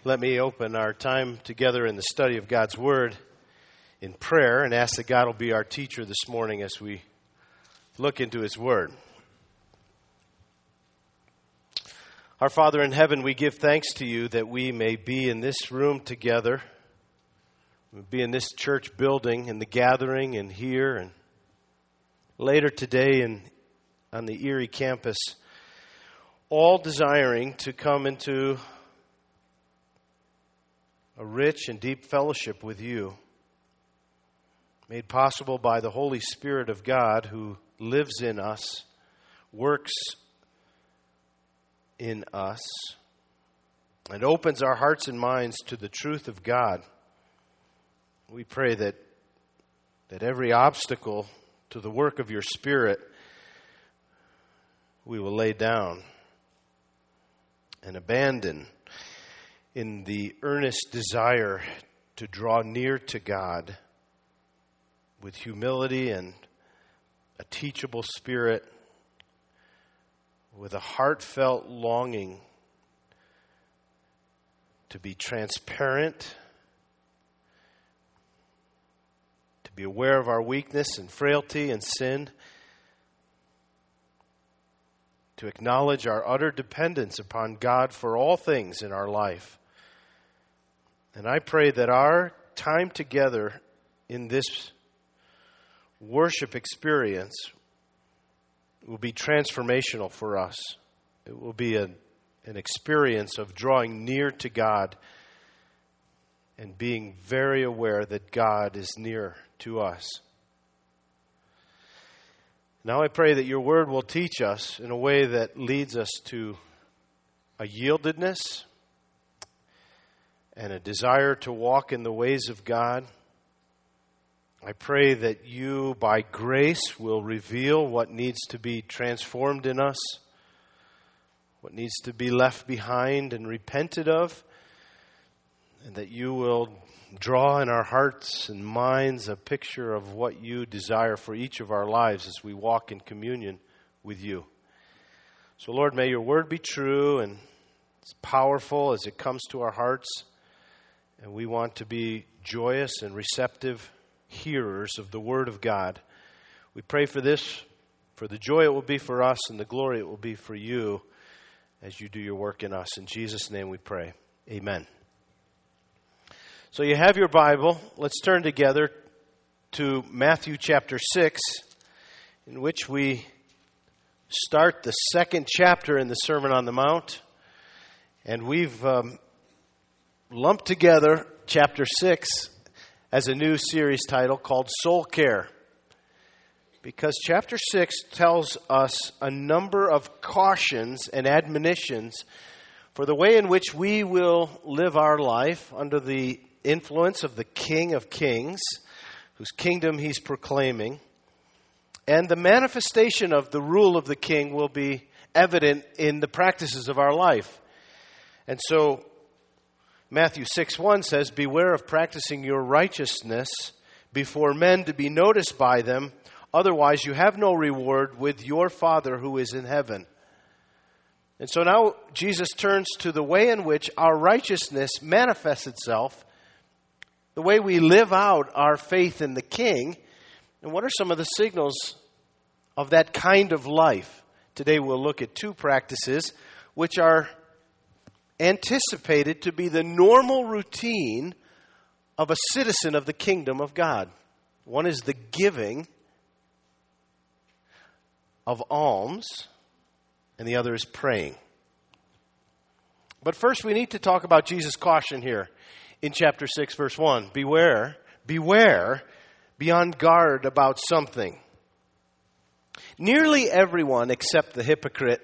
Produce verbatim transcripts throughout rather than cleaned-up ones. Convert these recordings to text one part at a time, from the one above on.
Let me open our time together in the study of God's Word in prayer and ask that God will be our teacher this morning as we look into His Word. Our Father in heaven, we give thanks to You that we may be in this room together, be in this church building, in the gathering and here, and later today in, on the Erie campus, all desiring to come into a rich and deep fellowship with You, made possible by the Holy Spirit of God who lives in us, works in us, and opens our hearts and minds to the truth of God. We pray that, that every obstacle to the work of Your Spirit we will lay down and abandon in the earnest desire to draw near to God with humility and a teachable spirit, with a heartfelt longing to be transparent, to be aware of our weakness and frailty and sin, to acknowledge our utter dependence upon God for all things in our life. And I pray that our time together in this worship experience will be transformational for us. It will be a, an experience of drawing near to God and being very aware that God is near to us. Now I pray that Your Word will teach us in a way that leads us to a yieldedness and a desire to walk in the ways of God. I pray that You, by grace, will reveal what needs to be transformed in us, what needs to be left behind and repented of, and that You will draw in our hearts and minds a picture of what You desire for each of our lives as we walk in communion with You. So, Lord, may Your Word be true and it's powerful as it comes to our hearts. And we want to be joyous and receptive hearers of the Word of God. We pray for this, for the joy it will be for us and the glory it will be for You as You do Your work in us. In Jesus' name we pray. Amen. So you have your Bible. Let's turn together to Matthew chapter six, in which we start the second chapter in the Sermon on the Mount. And we've um, lumped together chapter six as a new series title called Soul Care, because chapter six tells us a number of cautions and admonitions for the way in which we will live our life under the influence of the King of Kings, whose kingdom He's proclaiming. And the manifestation of the rule of the King will be evident in the practices of our life. And so Matthew six one says, "Beware of practicing your righteousness before men to be noticed by them. Otherwise you have no reward with your Father who is in heaven." And so now Jesus turns to the way in which our righteousness manifests itself, the way we live out our faith in the King. And what are some of the signals of that kind of life? Today we'll look at two practices which are anticipated to be the normal routine of a citizen of the kingdom of God. One is the giving of alms, and the other is praying. But first we need to talk about Jesus' caution here in chapter six, verse one. Beware, beware, be on guard about something. Nearly everyone except the hypocrite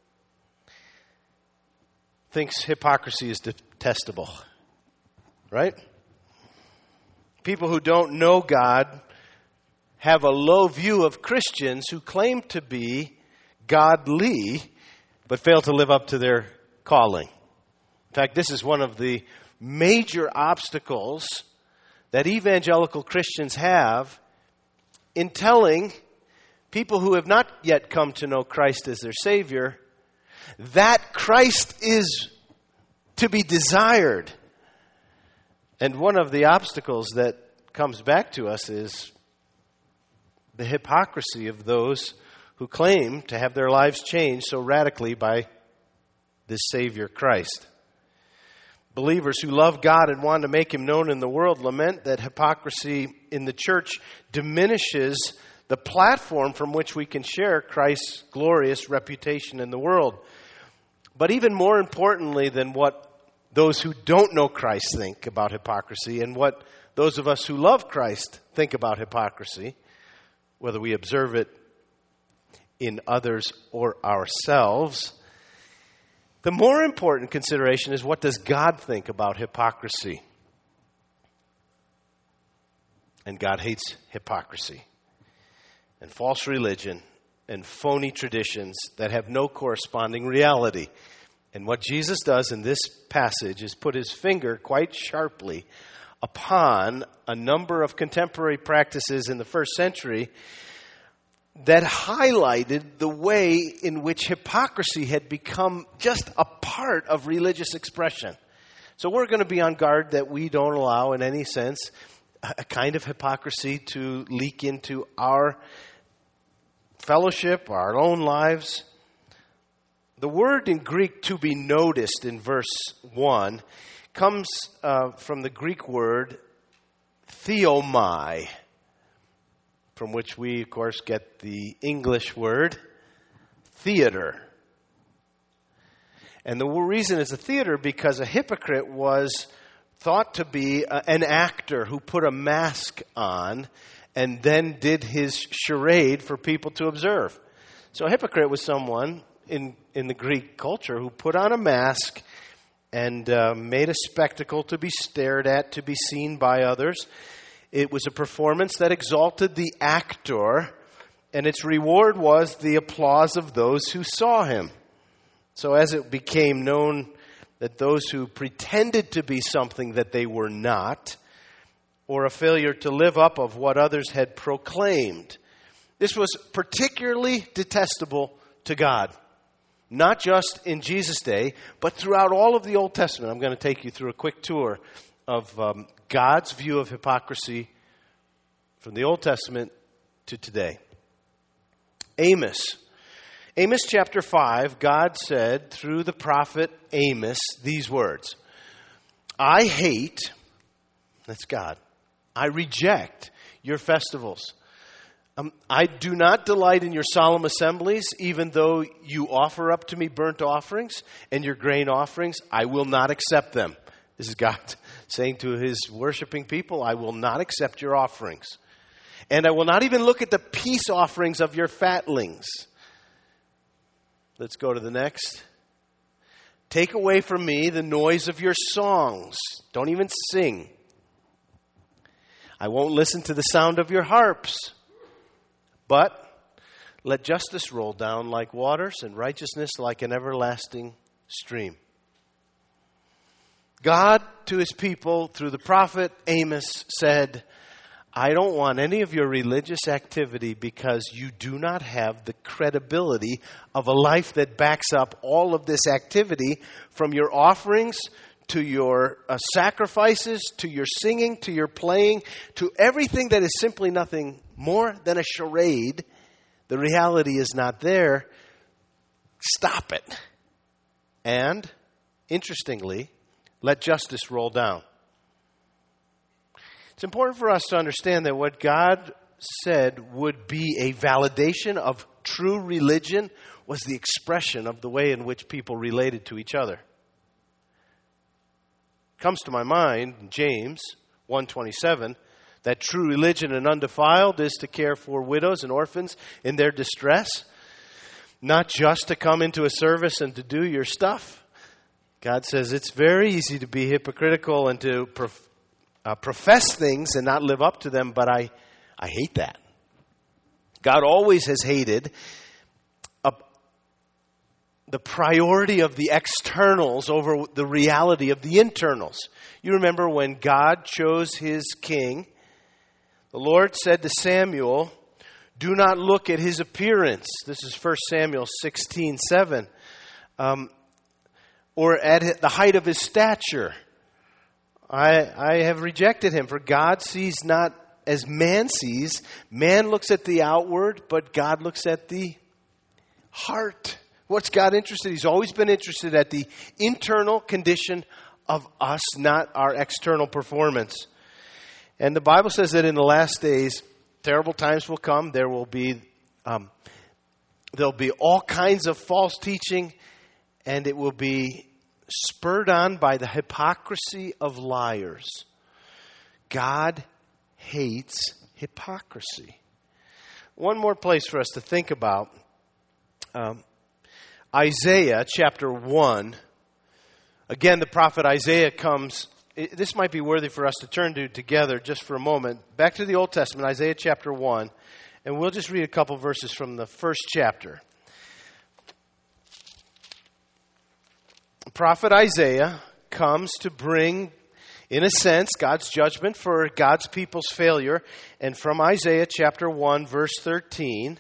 thinks hypocrisy is detestable, right? People who don't know God have a low view of Christians who claim to be godly but fail to live up to their calling. In fact, this is one of the major obstacles that evangelical Christians have in telling people who have not yet come to know Christ as their Savior that Christ is to be desired. And one of the obstacles that comes back to us is the hypocrisy of those who claim to have their lives changed so radically by this Savior Christ. Believers who love God and want to make Him known in the world lament that hypocrisy in the church diminishes the platform from which we can share Christ's glorious reputation in the world. But even more importantly than what those who don't know Christ think about hypocrisy and what those of us who love Christ think about hypocrisy, whether we observe it in others or ourselves, the more important consideration is, what does God think about hypocrisy? And God hates hypocrisy and false religion and phony traditions that have no corresponding reality. And what Jesus does in this passage is put His finger quite sharply upon a number of contemporary practices in the first century that highlighted the way in which hypocrisy had become just a part of religious expression. So we're going to be on guard that we don't allow, in any sense, a kind of hypocrisy to leak into our fellowship, our own lives. The word in Greek "to be noticed" in verse one comes uh, from the Greek word theomai, from which we, of course, get the English word theater. And the reason it's a theater because a hypocrite was thought to be a, an actor who put a mask on and then did his charade for people to observe. So a hypocrite was someone in, in the Greek culture who put on a mask and uh, made a spectacle to be stared at, to be seen by others. It was a performance that exalted the actor, and its reward was the applause of those who saw him. So as it became known that those who pretended to be something that they were not, or a failure to live up of what others had proclaimed, this was particularly detestable to God. Not just in Jesus' day, but throughout all of the Old Testament. I'm going to take you through a quick tour of um, God's view of hypocrisy from the Old Testament to today. Amos. Amos chapter five, God said through the prophet Amos these words: I hate, that's God, I reject your festivals. Um, I do not delight in your solemn assemblies, even though you offer up to me burnt offerings and your grain offerings, I will not accept them. This is God saying to His worshiping people, I will not accept your offerings. And I will not even look at the peace offerings of your fatlings. Let's go to the next. Take away from me the noise of your songs. Don't even sing. I won't listen to the sound of your harps. But let justice roll down like waters and righteousness like an everlasting stream. God to His people through the prophet Amos said, I don't want any of your religious activity because you do not have the credibility of a life that backs up all of this activity, from your offerings to your uh, sacrifices, to your singing, to your playing, to everything that is simply nothing more than a charade. The reality is not there. Stop it. And, interestingly, let justice roll down. It's important for us to understand that what God said would be a validation of true religion was the expression of the way in which people related to each other. Comes to my mind, James one twenty-seven, that true religion and undefiled is to care for widows and orphans in their distress, not just to come into a service and to do your stuff. God says it's very easy to be hypocritical and to prof- uh, profess things and not live up to them, but I, I hate that. God always has hated a, the priority of the externals over the reality of the internals. You remember when God chose His king, the Lord said to Samuel, do not look at his appearance. This is First Samuel sixteen seven. Um, or at the height of his stature. I, I have rejected him, for God sees not as man sees. Man looks at the outward, but God looks at the heart. What's God interested? He's always been interested at the internal condition of us, not our external performance. And the Bible says that in the last days, terrible times will come. There will be um, there'll be all kinds of false teaching, and it will be spurred on by the hypocrisy of liars. God hates hypocrisy. One more place for us to think about. Um, Isaiah chapter one. Again, the prophet Isaiah comes. This might be worthy for us to turn to together just for a moment. Back to the Old Testament, Isaiah chapter one. And we'll just read a couple verses from the first chapter. Prophet Isaiah comes to bring, in a sense, God's judgment for God's people's failure. And from Isaiah chapter one, verse thirteen,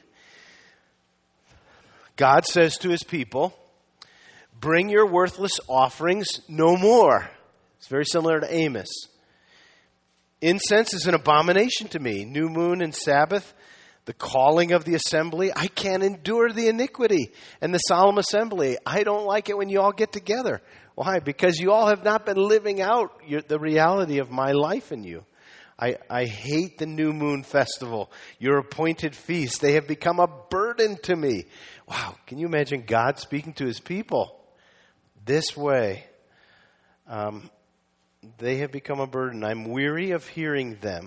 God says to his people, "Bring your worthless offerings no more." It's very similar to Amos. "Incense is an abomination to me. New moon and Sabbath, the calling of the assembly. I can't endure the iniquity and the solemn assembly. I don't like it when you all get together." Why? Because you all have not been living out your, the reality of my life in you. I, I hate the new moon festival, your appointed feast. They have become a burden to me. Wow, can you imagine God speaking to his people this way? Um, they have become a burden. I'm weary of hearing them.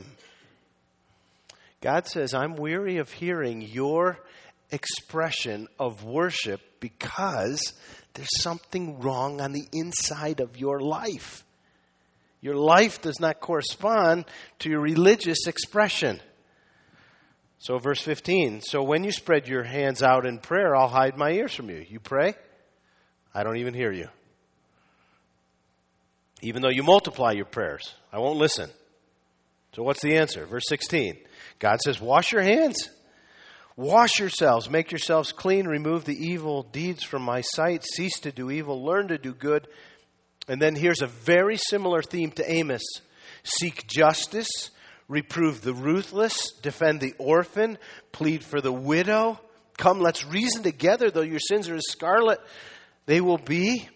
God says, I'm weary of hearing your expression of worship because there's something wrong on the inside of your life. Your life does not correspond to your religious expression. So verse fifteen, "So when you spread your hands out in prayer, I'll hide my ears from you." You pray, I don't even hear you. Even though you multiply your prayers, I won't listen. So what's the answer? Verse sixteen, God says, "Wash your hands. Wash yourselves. Make yourselves clean. Remove the evil deeds from my sight. Cease to do evil. Learn to do good." And then here's a very similar theme to Amos. "Seek justice. Reprove the ruthless. Defend the orphan. Plead for the widow. Come, let's reason together. Though your sins are as scarlet, they will be...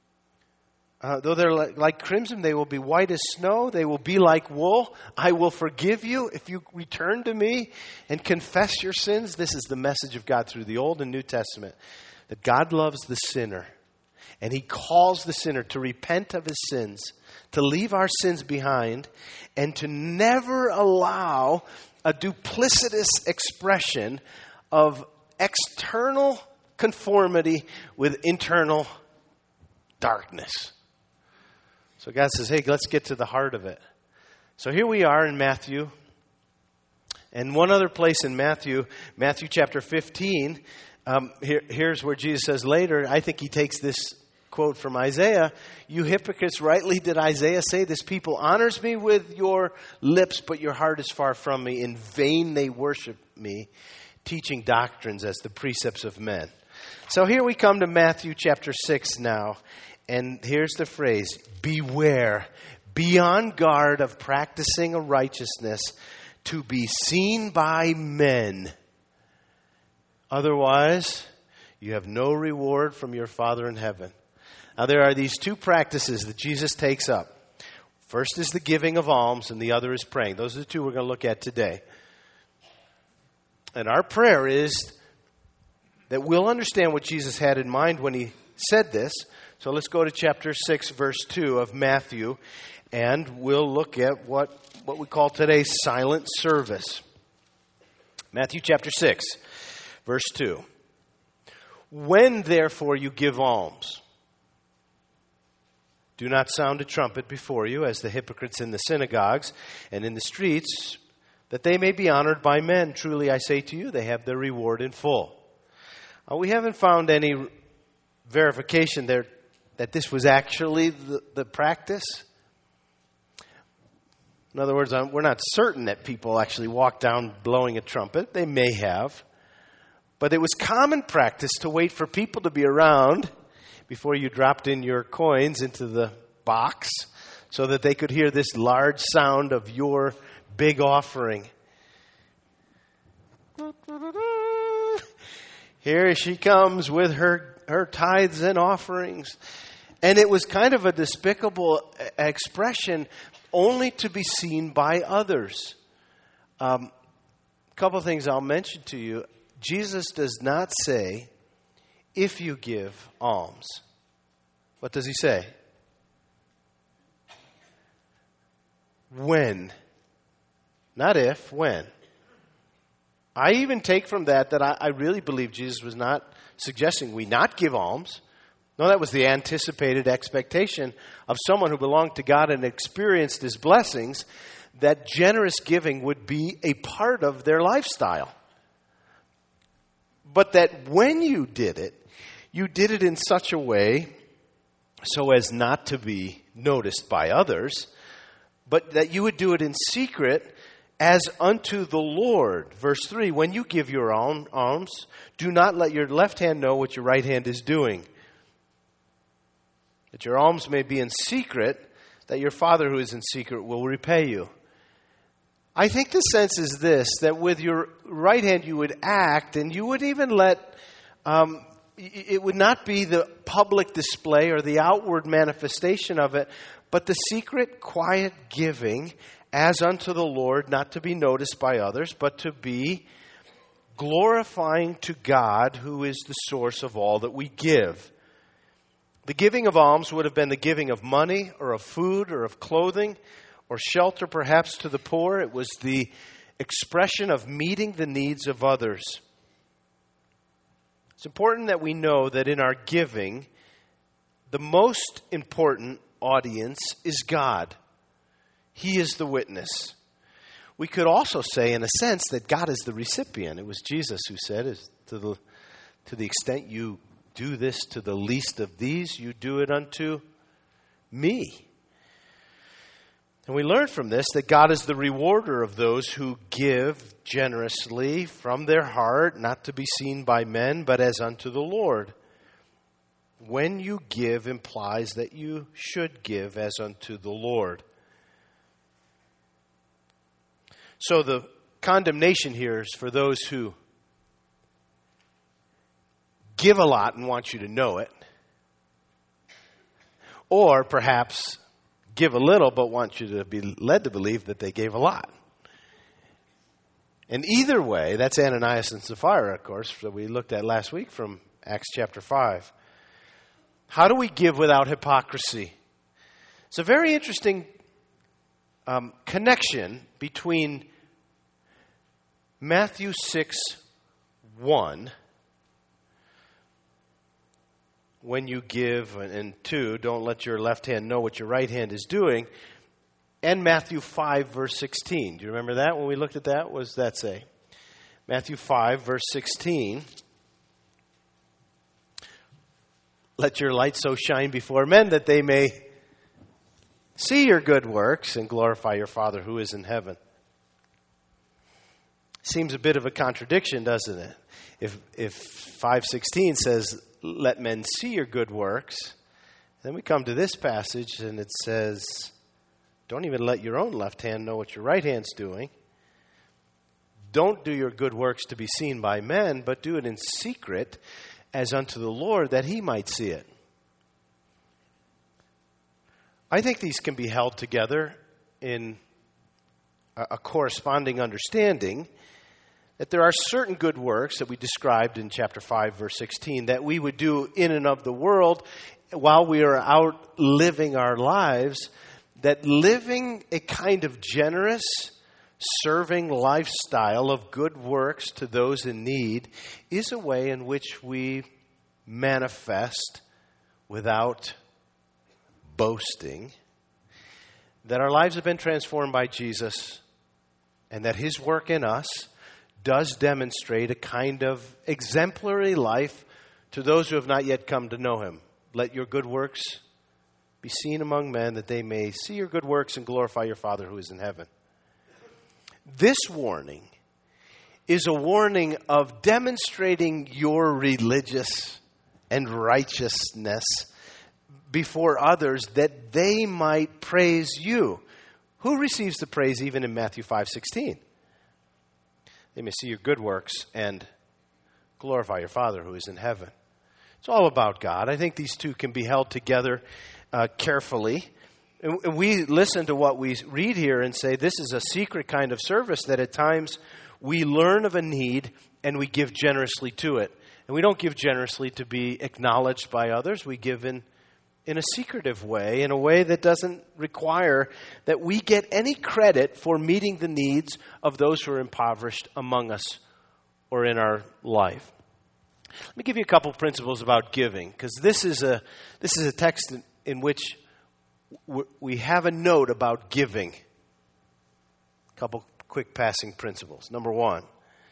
Uh, though they're like, like crimson, they will be white as snow. They will be like wool. I will forgive you if you return to me and confess your sins." This is the message of God through the Old and New Testament. That God loves the sinner. And he calls the sinner to repent of his sins, to leave our sins behind, and to never allow a duplicitous expression of external conformity with internal darkness. So God says, hey, let's get to the heart of it. So here we are in Matthew. And one other place in Matthew, Matthew chapter fifteen, um, here, here's where Jesus says later, I think he takes this quote from Isaiah, "You hypocrites, rightly did Isaiah say, this people honors me with your lips, but your heart is far from me. In vain they worship me, teaching doctrines as the precepts of men." So here we come to Matthew chapter six now. And here's the phrase, "Beware, be on guard of practicing a righteousness to be seen by men. Otherwise, you have no reward from your Father in heaven." Now there are these two practices that Jesus takes up. First is the giving of alms, and the other is praying. Those are the two we're going to look at today. And our prayer is that we'll understand what Jesus had in mind when he said this. So let's go to chapter six, verse two of Matthew, and we'll look at what, what we call today silent service. Matthew chapter six, verse two. "When therefore you give alms, do not sound a trumpet before you, as the hypocrites in the synagogues and in the streets, that they may be honored by men. Truly I say to you, they have their reward in full." Uh, we haven't found any verification there that this was actually the, the practice. In other words, we're not certain that people actually walked down blowing a trumpet. They may have. But it was common practice to wait for people to be around before you dropped in your coins into the box so that they could hear this large sound of your big offering. Here she comes with her, her tithes and offerings. And it was kind of a despicable expression only to be seen by others. Um, a couple of things I'll mention to you. Jesus does not say, if you give alms. What does he say? When. Not if, when. I even take from that that I, I really believe Jesus was not suggesting we not give alms. No, that was the anticipated expectation of someone who belonged to God and experienced His blessings, that generous giving would be a part of their lifestyle. But that when you did it, you did it in such a way so as not to be noticed by others, but that you would do it in secret as unto the Lord. Verse three, when you give your own alms, do not let your left hand know what your right hand is doing, that your alms may be in secret, that your Father who is in secret will repay you. I think the sense is this, that with your right hand you would act, and you would even let, um, it would not be the public display or the outward manifestation of it, but the secret, quiet giving as unto the Lord, not to be noticed by others, but to be glorifying to God, who is the source of all that we give. The giving of alms would have been the giving of money or of food or of clothing or shelter perhaps to the poor. It was the expression of meeting the needs of others. It's important that we know that in our giving, the most important audience is God. He is the witness. We could also say, in a sense, that God is the recipient. It was Jesus who said, is to the, to the extent you do this to the least of these, you do it unto me. And we learn from this that God is the rewarder of those who give generously from their heart, not to be seen by men, but as unto the Lord. When you give implies that you should give as unto the Lord. So the condemnation here is for those who give a lot and want you to know it. Or perhaps give a little but want you to be led to believe that they gave a lot. And either way, that's Ananias and Sapphira, of course, that we looked at last week from Acts chapter five. How do we give without hypocrisy? It's a very interesting um, connection between Matthew six one, when you give, and two, don't let your left hand know what your right hand is doing, and Matthew five, verse sixteen. Do you remember that when we looked at that? What does that say? Matthew five, verse sixteen. Let your light so shine before men that they may see your good works and glorify your Father who is in heaven. Seems a bit of a contradiction, doesn't it? If if five sixteen says, let men see your good works, then we come to this passage and it says, don't even let your own left hand know what your right hand's doing. Don't do your good works to be seen by men, but do it in secret as unto the Lord, that He might see it. I think these can be held together in a, a corresponding understanding that there are certain good works that we described in chapter five, verse sixteen, that we would do in and of the world while we are out living our lives, that living a kind of generous, serving lifestyle of good works to those in need is a way in which we manifest without boasting that our lives have been transformed by Jesus and that His work in us does demonstrate a kind of exemplary life to those who have not yet come to know Him. Let your good works be seen among men, that they may see your good works and glorify your Father who is in heaven. This warning is a warning of demonstrating your religious and righteousness before others, that they might praise you. Who receives the praise even in Matthew five sixteen? They may see your good works and glorify your Father who is in heaven. It's all about God. I think these two can be held together uh, carefully. And we listen to what we read here and say this is a secret kind of service that at times we learn of a need and we give generously to it. And we don't give generously to be acknowledged by others. We give in, in a secretive way, in a way that doesn't require that we get any credit for meeting the needs of those who are impoverished among us or in our life. Let me give you a couple principles about giving, because this is a this is a text in, in which we have a note about giving. A couple quick passing principles. Number one,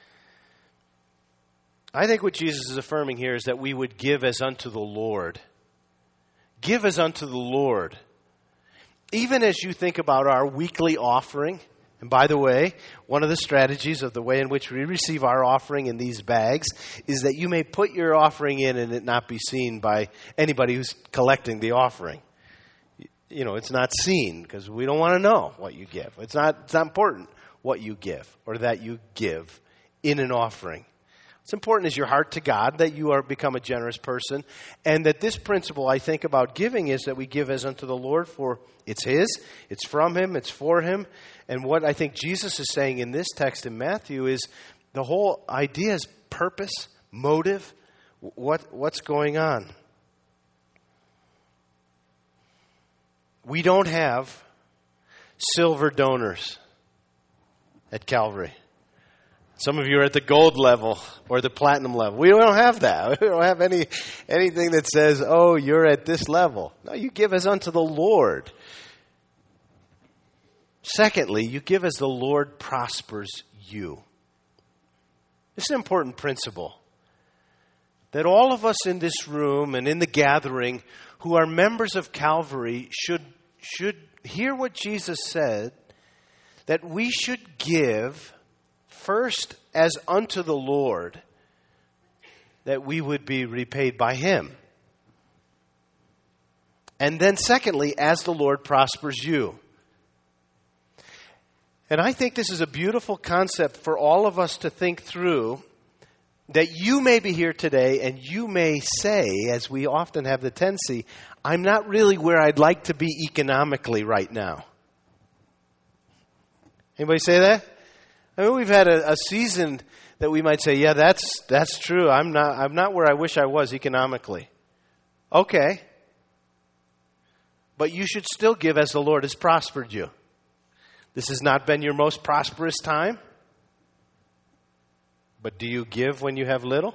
I think what Jesus is affirming here is that we would give as unto the Lord. Give as unto the Lord. Even as you think about our weekly offering, and by the way, one of the strategies of the way in which we receive our offering in these bags is that you may put your offering in and it not be seen by anybody who's collecting the offering. You know, it's not seen because we don't want to know what you give. It's not, it's not important what you give or that you give in an offering. What's important is your heart to God, that you are become a generous person, and that this principle I think about giving is that we give as unto the Lord, for it's His, it's from Him, it's for Him. And what I think Jesus is saying in this text in Matthew is the whole idea is purpose, motive, what what's going on. We don't have silver donors at Calvary. Some of you are at the gold level or the platinum level. We don't have that. We don't have any anything that says, oh, you're at this level. No, you give as unto the Lord. Secondly, you give as the Lord prospers you. This is an important principle. That all of us in this room and in the gathering who are members of Calvary should, should hear what Jesus said, that we should give first as unto the Lord, that we would be repaid by Him. And then secondly, as the Lord prospers you. And I think this is a beautiful concept for all of us to think through, that you may be here today and you may say, as we often have the tendency, I'm not really where I'd like to be economically right now. Anybody say that? I mean, we've had a, a season that we might say, yeah, that's that's true. I'm not I'm not where I wish I was economically. Okay. But you should still give as the Lord has prospered you. This has not been your most prosperous time. But do you give when you have little?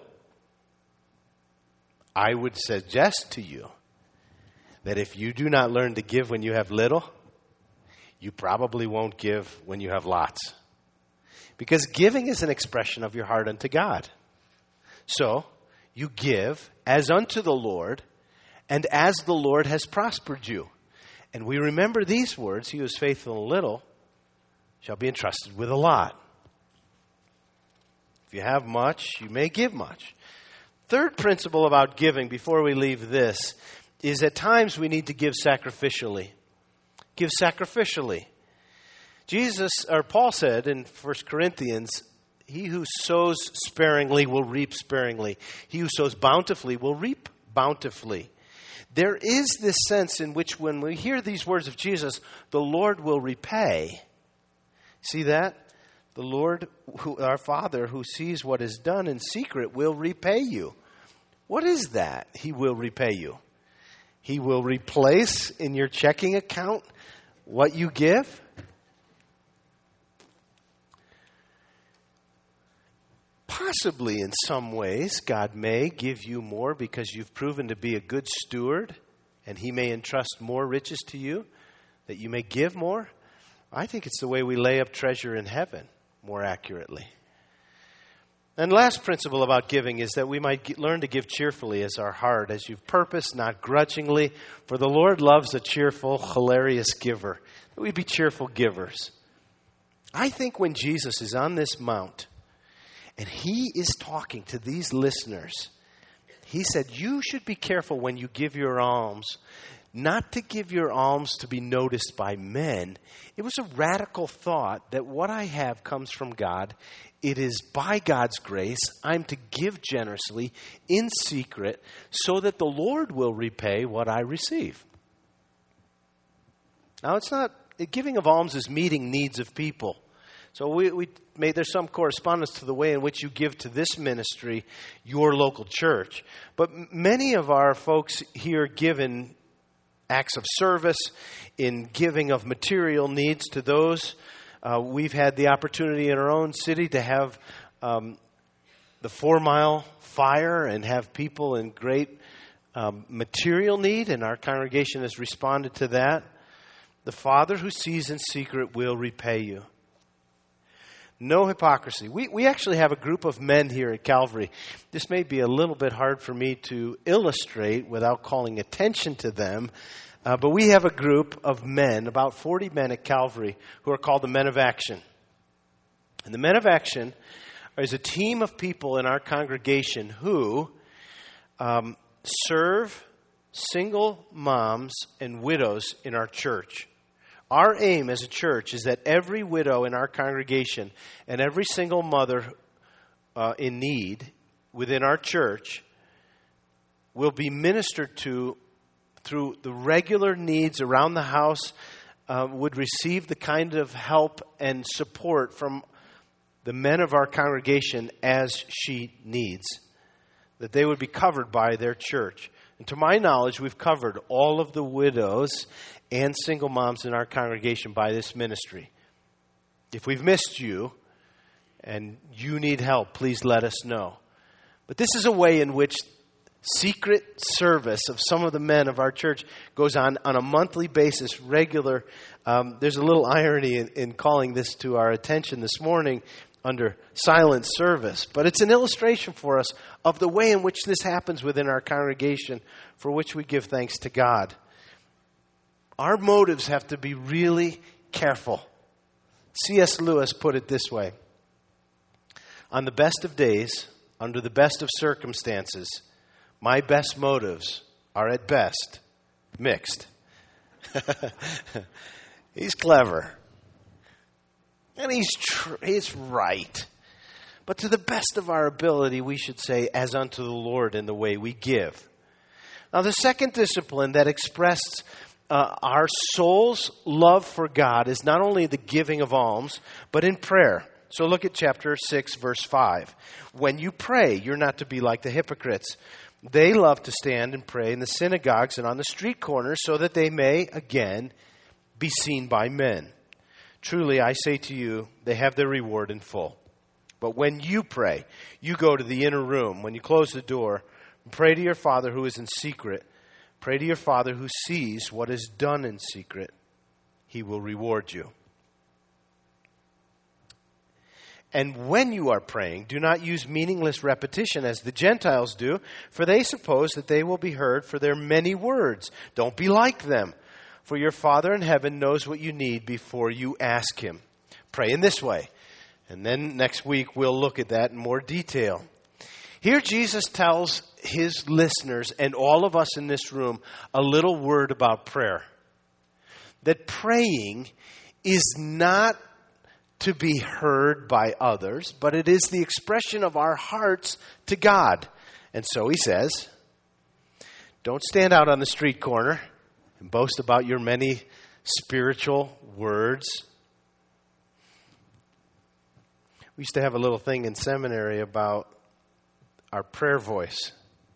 I would suggest to you that if you do not learn to give when you have little, you probably won't give when you have lots. Because giving is an expression of your heart unto God. So, you give as unto the Lord, and as the Lord has prospered you. And we remember these words, he who is faithful in a little shall be entrusted with a lot. If you have much, you may give much. Third principle about giving, before we leave this, is at times we need to give sacrificially. Give sacrificially. Jesus, or Paul said in First Corinthians, he who sows sparingly will reap sparingly. He who sows bountifully will reap bountifully. There is this sense in which when we hear these words of Jesus, the Lord will repay. See that? The Lord, who, our Father, who sees what is done in secret, will repay you. What is that? He will repay you. He will replace in your checking account what you give. Possibly in some ways, God may give you more because you've proven to be a good steward, and He may entrust more riches to you, that you may give more. I think it's the way we lay up treasure in heaven, more accurately. And last principle about giving is that we might get, learn to give cheerfully as our heart, as you've purposed, not grudgingly. For the Lord loves a cheerful, hilarious giver. That we be cheerful givers. I think when Jesus is on this mount, and He is talking to these listeners, He said, you should be careful when you give your alms, not to give your alms to be noticed by men. It was a radical thought that what I have comes from God. It is by God's grace. I'm to give generously in secret so that the Lord will repay what I receive. Now, it's not, giving of alms is meeting needs of people. So we, we made, there's some correspondence to the way in which you give to this ministry, your local church. But many of our folks here give in acts of service, in giving of material needs to those. Uh, we've had the opportunity in our own city to have um, the Four Mile Fire and have people in great um, material need, and our congregation has responded to that. The Father who sees in secret will repay you. No hypocrisy. We we actually have a group of men here at Calvary. This may be a little bit hard for me to illustrate without calling attention to them, uh, but we have a group of men, about forty men at Calvary, who are called the Men of Action. And the Men of Action is a team of people in our congregation who um, serve single moms and widows in our church. Our aim as a church is that every widow in our congregation and every single mother uh, in need within our church will be ministered to through the regular needs around the house, uh, would receive the kind of help and support from the men of our congregation as she needs, that they would be covered by their church. And to my knowledge, we've covered all of the widows and single moms in our congregation by this ministry. If we've missed you and you need help, please let us know. But this is a way in which secret service of some of the men of our church goes on on a monthly basis, regular. Um, there's a little irony in, in calling this to our attention this morning under silent service. But it's an illustration for us of the way in which this happens within our congregation, for which we give thanks to God. Our motives have to be really careful. C S Lewis put it this way: on the best of days, under the best of circumstances, my best motives are at best mixed. He's clever. And he's tr- he's right. But to the best of our ability, we should say, as unto the Lord in the way we give. Now, the second discipline that expressed uh, our soul's love for God is not only the giving of alms, but in prayer. So look at chapter six, verse five. When you pray, you're not to be like the hypocrites. They love to stand and pray in the synagogues and on the street corners so that they may, again, be seen by men. Truly, I say to you, they have their reward in full. But when you pray, you go to the inner room. When you close the door, pray to your Father who is in secret. Pray to your Father who sees what is done in secret. He will reward you. And when you are praying, do not use meaningless repetition as the Gentiles do, for they suppose that they will be heard for their many words. Don't be like them, for your Father in heaven knows what you need before you ask Him. Pray in this way. And then next week we'll look at that in more detail. Here Jesus tells His listeners and all of us in this room a little word about prayer. That praying is not to be heard by others, but it is the expression of our hearts to God. And so He says, don't stand out on the street corner and boast about your many spiritual words. We used to have a little thing in seminary about our prayer voice.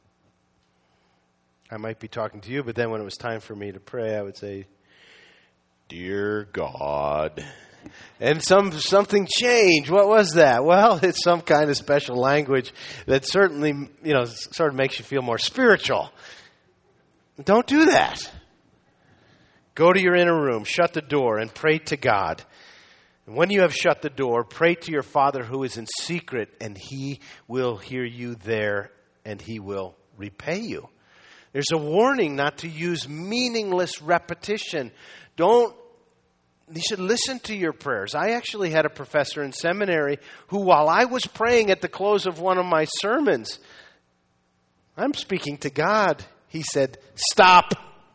I might be talking to you, but then when it was time for me to pray, I would say, "Dear God." And some something changed. What was that? Well, it's some kind of special language that certainly, you know, sort of makes you feel more spiritual. Don't do that. Go to your inner room, shut the door, and pray to God. And when you have shut the door, pray to your Father who is in secret, and He will hear you there, and He will repay you. There's a warning not to use meaningless repetition. Don't, you should listen to your prayers. I actually had a professor in seminary who, while I was praying at the close of one of my sermons, I'm speaking to God. He said, stop.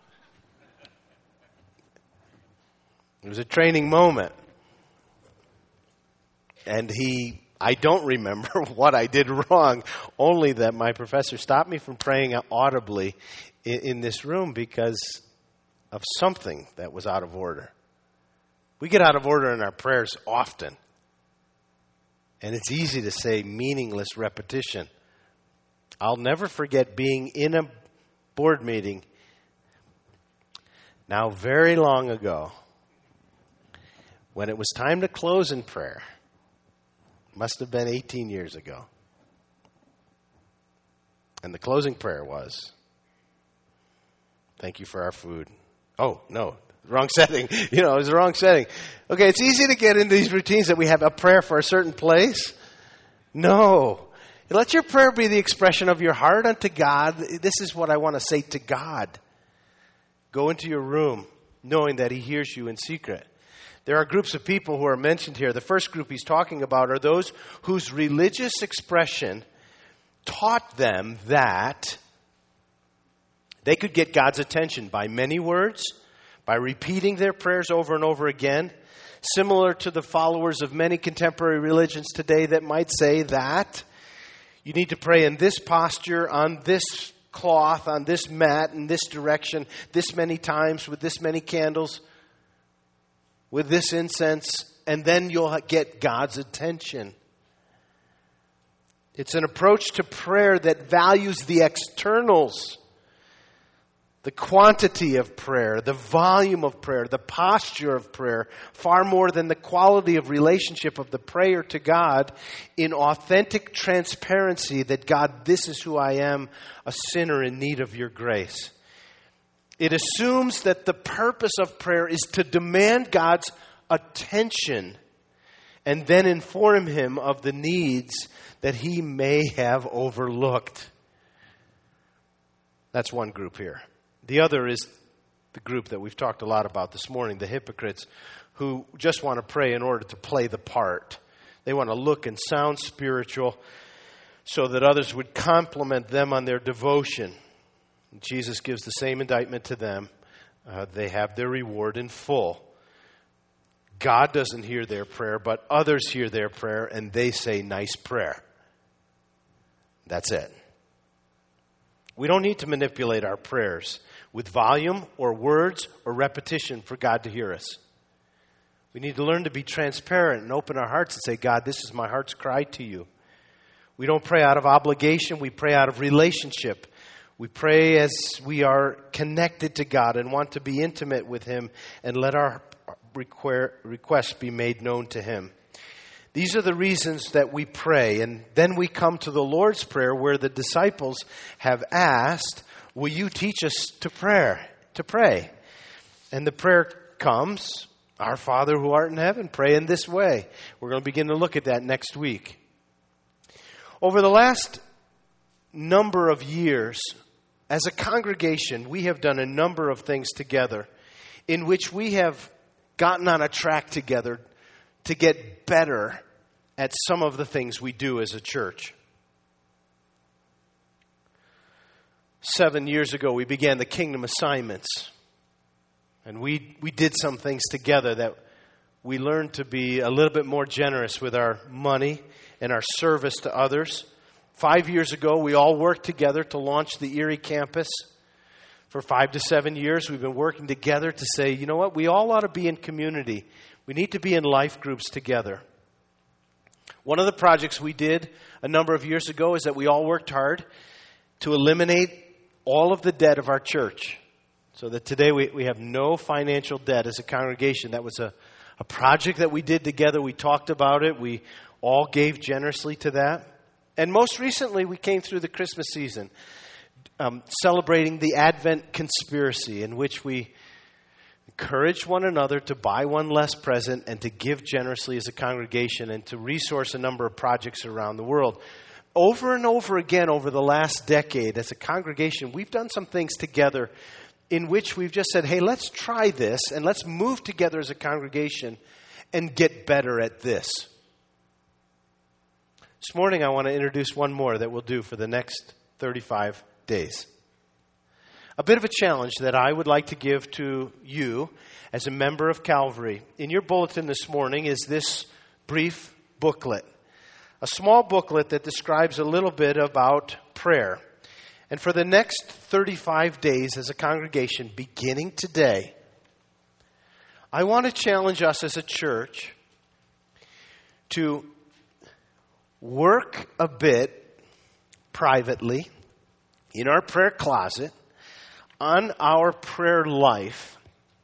It was a training moment. And he, I don't remember what I did wrong, only that my professor stopped me from praying audibly in, in this room because of something that was out of order. We get out of order in our prayers often. And it's easy to say meaningless repetition. I'll never forget being in a board meeting now very long ago when it was time to close in prayer. Must have been eighteen years ago. And the closing prayer was, thank you for our food. Oh, no, wrong setting. You know, it was the wrong setting. Okay, it's easy to get into these routines that we have a prayer for a certain place. No. Let your prayer be the expression of your heart unto God. This is what I want to say to God. Go into your room knowing that He hears you in secret. There are groups of people who are mentioned here. The first group he's talking about are those whose religious expression taught them that they could get God's attention by many words, by repeating their prayers over and over again, similar to the followers of many contemporary religions today that might say that you need to pray in this posture, on this cloth, on this mat, in this direction, this many times, with this many candles, with this incense, and then you'll get God's attention. It's an approach to prayer that values the externals, the quantity of prayer, the volume of prayer, the posture of prayer, far more than the quality of relationship of the prayer to God in authentic transparency that, God, this is who I am, a sinner in need of your grace. It assumes that the purpose of prayer is to demand God's attention and then inform Him of the needs that He may have overlooked. That's one group here. The other is the group that we've talked a lot about this morning, the hypocrites who just want to pray in order to play the part. They want to look and sound spiritual so that others would compliment them on their devotion. Jesus gives the same indictment to them. Uh, they have their reward in full. God doesn't hear their prayer, but others hear their prayer and they say, nice prayer. That's it. We don't need to manipulate our prayers with volume or words or repetition for God to hear us. We need to learn to be transparent and open our hearts and say, God, this is my heart's cry to you. We don't pray out of obligation. We pray out of relationship. We pray as we are connected to God and want to be intimate with Him and let our requests be made known to Him. These are the reasons that we pray. And then we come to the Lord's Prayer where the disciples have asked, will you teach us to prayer, to pray? And the prayer comes, our Father who art in heaven, pray in this way. We're going to begin to look at that next week. Over the last number of years, as a congregation, we have done a number of things together in which we have gotten on a track together to get better at some of the things we do as a church. Seven years ago, we began the Kingdom Assignments. And we, we did some things together that we learned to be a little bit more generous with our money and our service to others. Five years ago, we all worked together to launch the Erie campus. For five to seven years, we've been working together to say, you know what, we all ought to be in community. We need to be in life groups together. One of the projects we did a number of years ago is that we all worked hard to eliminate all of the debt of our church. So that today we, we have no financial debt as a congregation. That was a, a project that we did together. We talked about it. We all gave generously to that. And most recently, we came through the Christmas season, um, celebrating the Advent conspiracy, in which we encourage one another to buy one less present and to give generously as a congregation and to resource a number of projects around the world. Over and over again over the last decade, as a congregation, we've done some things together in which we've just said, hey, let's try this and let's move together as a congregation and get better at this. This morning, I want to introduce one more that we'll do for the next thirty-five days. A bit of a challenge that I would like to give to you as a member of Calvary. In your bulletin this morning is this brief booklet. A small booklet that describes a little bit about prayer. And for the next thirty-five days as a congregation, beginning today, I want to challenge us as a church to work a bit privately in our prayer closet on our prayer life.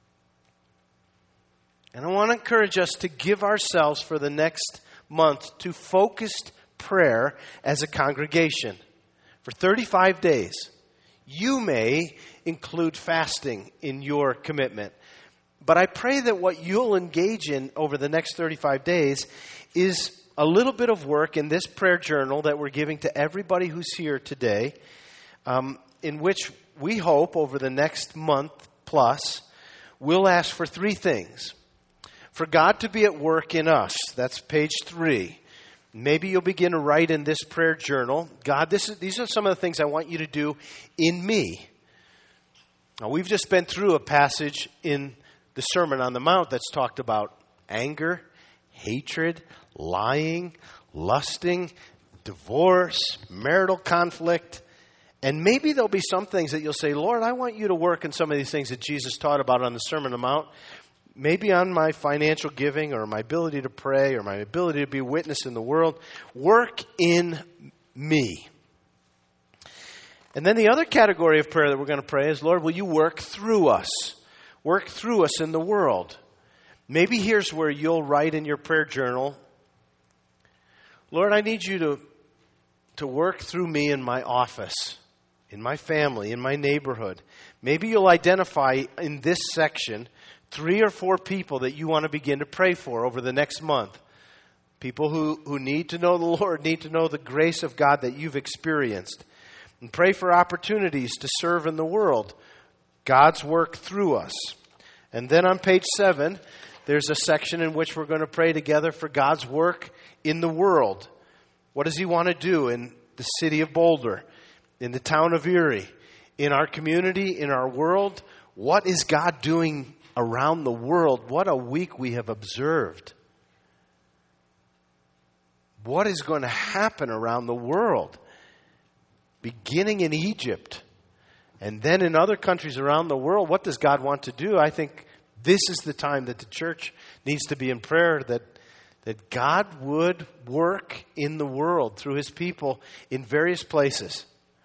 And I want to encourage us to give ourselves for the next month to focused prayer as a congregation. For thirty-five days, you may include fasting in your commitment. But I pray that what you'll engage in over the next thirty-five days is a little bit of work in this prayer journal that we're giving to everybody who's here today, um, in which we hope over the next month plus, we'll ask for three things. For God to be at work in us. That's page three. Maybe you'll begin to write in this prayer journal, God, this is, these are some of the things I want you to do in me. Now, we've just been through a passage in the Sermon on the Mount that's talked about anger, hatred, lying, lusting, divorce, marital conflict. And maybe there'll be some things that you'll say, Lord, I want you to work in some of these things that Jesus taught about on the Sermon on the Mount. Maybe on my financial giving or my ability to pray or my ability to be a witness in the world. Work in me. And then the other category of prayer that we're going to pray is, Lord, will you work through us? Work through us in the world. Maybe here's where you'll write in your prayer journal, Lord, I need you to, to work through me in my office, in my family, in my neighborhood. Maybe you'll identify in this section three or four people that you want to begin to pray for over the next month. People who, who need to know the Lord, need to know the grace of God that you've experienced. And pray for opportunities to serve in the world. God's work through us. And then on page seven, there's a section in which we're going to pray together for God's work in the world. What does He want to do in the city of Boulder, in the town of Erie, in our community, in our world? What is God doing around the world? What a week we have observed. What is going to happen around the world? Beginning in Egypt and then in other countries around the world, what does God want to do? I think this is the time that the church needs to be in prayer, that, that God would work in the world through His people in various places.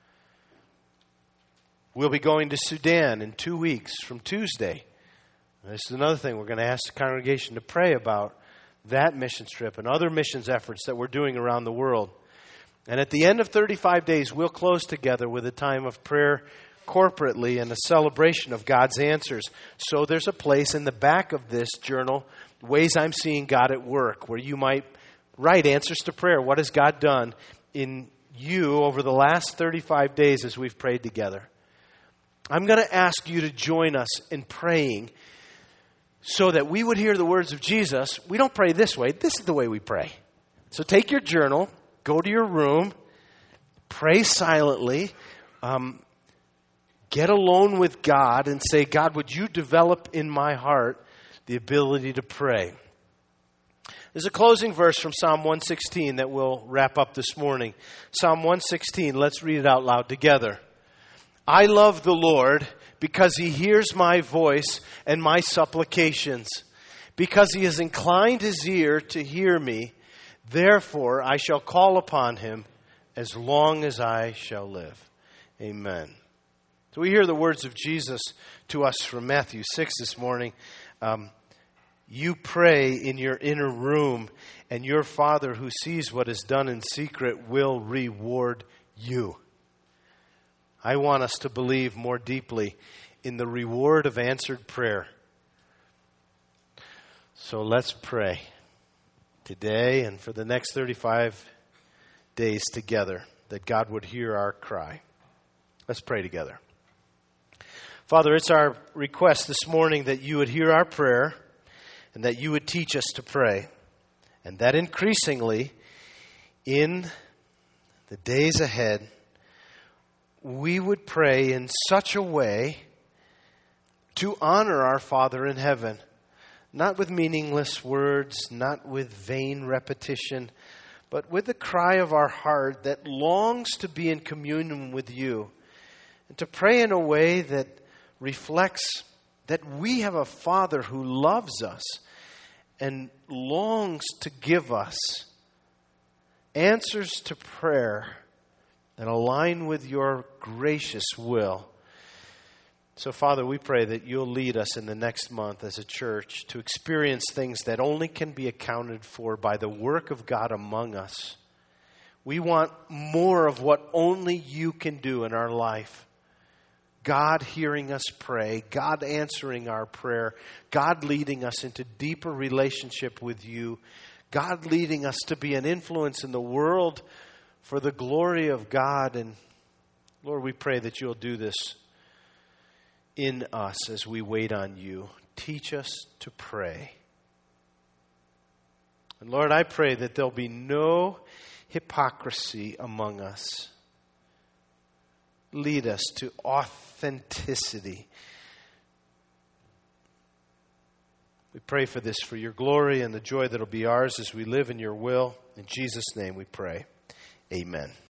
We'll be going to Sudan in two weeks from Tuesday. This is another thing we're going to ask the congregation to pray about, that mission trip and other missions efforts that we're doing around the world. And at the end of thirty-five days, we'll close together with a time of prayer corporately and a celebration of God's answers. So there's a place in the back of this journal, ways I'm seeing God at work, where you might write answers to prayer. What has God done in you over the last thirty-five days as we've prayed together? I'm going to ask you to join us in praying so that we would hear the words of Jesus. We don't pray this way. This is the way we pray. So take your journal, go to your room, pray silently, um, get alone with God and say, God, would you develop in my heart the ability to pray? There's a closing verse from Psalm one sixteen that we'll wrap up this morning. Psalm one sixteen, let's read it out loud together. I love the Lord because He hears my voice and my supplications. Because He has inclined His ear to hear me, therefore I shall call upon Him as long as I shall live. Amen. So we hear the words of Jesus to us from Matthew six this morning. Um, you pray in your inner room, and your Father who sees what is done in secret will reward you. I want us to believe more deeply in the reward of answered prayer. So let's pray today and for the next thirty-five days together that God would hear our cry. Let's pray together. Father, it's our request this morning that you would hear our prayer and that you would teach us to pray. And that increasingly in the days ahead, we would pray in such a way to honor our Father in heaven. Not with meaningless words, not with vain repetition, but with the cry of our heart that longs to be in communion with you. And to pray in a way that reflects that we have a Father who loves us and longs to give us answers to prayer that align with your gracious will. So, Father, we pray that you'll lead us in the next month as a church to experience things that only can be accounted for by the work of God among us. We want more of what only you can do in our life. God hearing us pray, God answering our prayer, God leading us into deeper relationship with you, God leading us to be an influence in the world for the glory of God. And Lord, we pray that you'll do this in us as we wait on you. Teach us to pray. And Lord, I pray that there'll be no hypocrisy among us. Lead us to authenticity. We pray for this, for your glory and the joy that'll be ours as we live in your will. In Jesus' name we pray. Amen.